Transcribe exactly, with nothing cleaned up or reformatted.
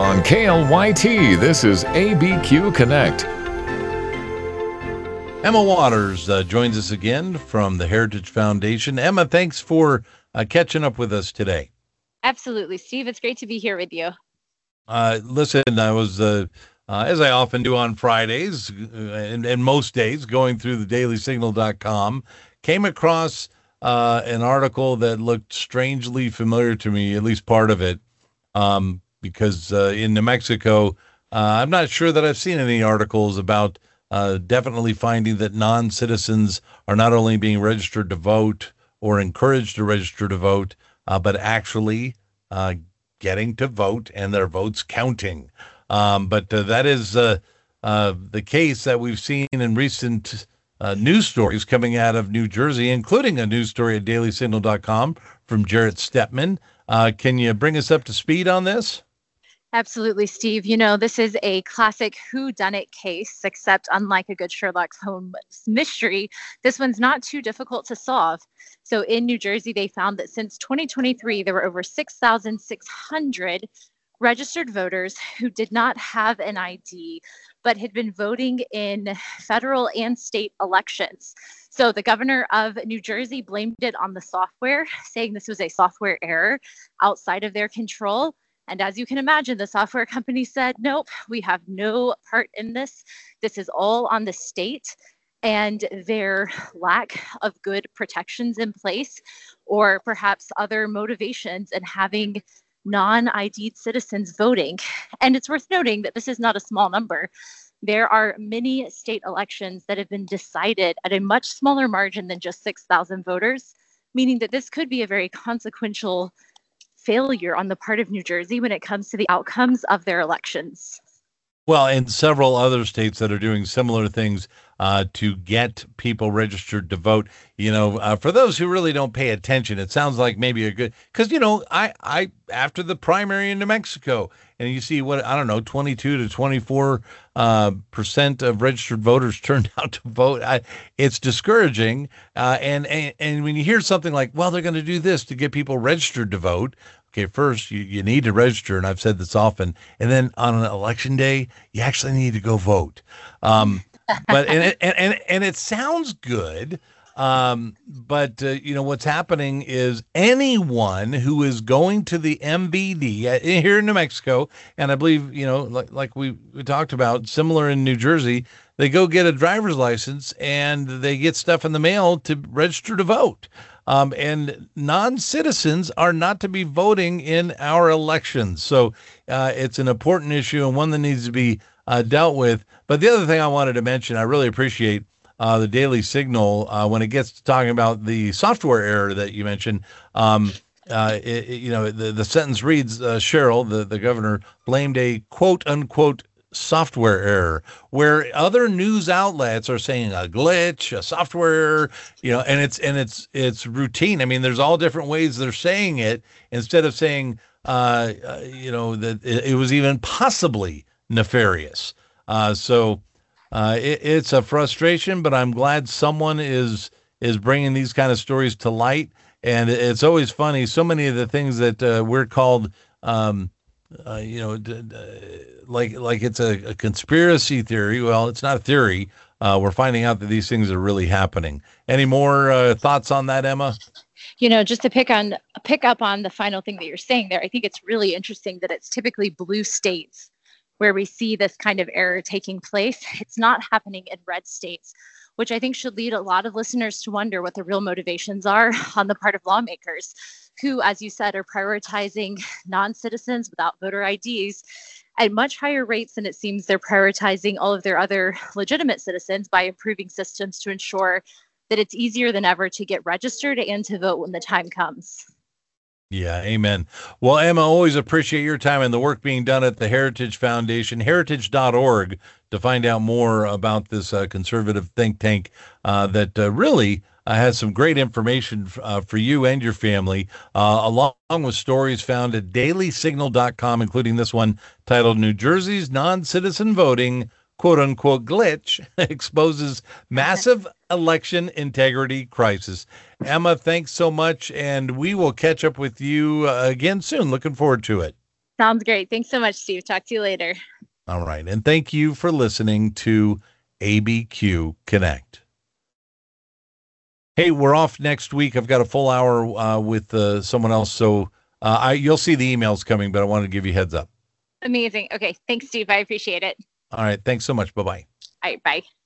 On K L Y T, this is A B Q Connect. Emma Waters uh, joins us again from the Heritage Foundation. Emma, thanks for uh, catching up with us today. Absolutely, Steve. It's great to be here with you. Uh, listen, I was, uh, uh, as I often do on Fridays uh, and, and most days, going through the daily signal dot com, came across uh, an article that looked strangely familiar to me, at least part of it, um, because uh, in New Mexico, uh, I'm not sure that I've seen any articles about uh, definitely finding that non-citizens are not only being registered to vote or encouraged to register to vote, uh, but actually uh, getting to vote and their votes counting. Um, but uh, that is uh, uh, the case that we've seen in recent uh, news stories coming out of New Jersey, including a news story at daily signal dot com from Jarrett Stepman. Uh, can you bring us up to speed on this? Absolutely, Steve. You know, this is a classic whodunit case, except unlike a good Sherlock Holmes mystery, this one's not too difficult to solve. So in New Jersey, they found that since twenty twenty-three, there were over six thousand six hundred registered voters who did not have an I D, but had been voting in federal and state elections. So the governor of New Jersey blamed it on the software, saying this was a software error outside of their control. And as you can imagine, the software company said, nope, we have no part in this. This is all on the state and their lack of good protections in place, or perhaps other motivations in having non-I D'd citizens voting. And it's worth noting that this is not a small number. There are many state elections that have been decided at a much smaller margin than just six thousand voters, meaning that this could be a very consequential failure on the part of New Jersey when it comes to the outcomes of their elections. Well, and several other states that are doing similar things uh, to get people registered to vote. You know, uh, for those who really don't pay attention, it sounds like maybe a good, because, you know, I, I, after the primary in New Mexico, and you see what, I don't know, twenty-two to twenty-four uh, percent of registered voters turned out to vote. I, it's discouraging. Uh, and, and, and when you hear something like, well, they're going to do this to get people registered to vote. Okay, first, you, you need to register, and I've said this often, and then on an election day, you actually need to go vote. Um, but and it, and, and and it sounds good, um, but uh, you know what's happening is anyone who is going to the M V D uh, here in New Mexico, and I believe you know like like we, we talked about, similar in New Jersey, they go get a driver's license and they get stuff in the mail to register to vote. Um, and non-citizens are not to be voting in our elections. So uh, it's an important issue and one that needs to be uh, dealt with. But the other thing I wanted to mention, I really appreciate uh, the Daily Signal uh, when it gets to talking about the software error that you mentioned. Um, uh, it, it- you know, the, the sentence reads, uh, Cheryl, the, the governor, blamed a quote unquote software error, where other news outlets are saying a glitch, a software error, you know, and it's and it's it's routine. I mean, there's all different ways they're saying it instead of saying, uh, uh, you know, that it, it was even possibly nefarious. Uh, so uh, it, it's a frustration, but I'm glad someone is is bringing these kind of stories to light. And it's always funny. So many of the things that uh, we're called. Um, Uh, you know, d- d- like like it's a, a conspiracy theory. Well, it's not a theory. Uh, we're finding out that these things are really happening. Any more uh, thoughts on that, Emma? You know, just to pick on pick up on the final thing that you're saying there, I think it's really interesting that it's typically blue states where we see this kind of error taking place. It's not happening in red states, which I think should lead a lot of listeners to wonder what the real motivations are on the part of lawmakers who, as you said, are prioritizing non-citizens without voter I Ds at much higher rates than it seems they're prioritizing all of their other legitimate citizens by improving systems to ensure that it's easier than ever to get registered and to vote when the time comes. Yeah, amen. Well, Emma, always appreciate your time and the work being done at the Heritage Foundation, heritage dot org, to find out more about this uh, conservative think tank uh, that uh, really uh, has some great information uh, for you and your family, uh, along with stories found at daily signal dot com, including this one titled New Jersey's Non-Citizen Voting quote unquote glitch exposes massive election integrity crisis. Emma, thanks so much. And we will catch up with you uh, again soon. Looking forward to it. Sounds great. Thanks so much, Steve. Talk to you later. All right. And thank you for listening to A B Q Connect. Hey, we're off next week. I've got a full hour uh, with uh, someone else. So uh, I, you'll see the emails coming, but I wanted to give you a heads up. Amazing. Okay. Thanks, Steve. I appreciate it. All right. Thanks so much. Bye-bye. All right. Bye.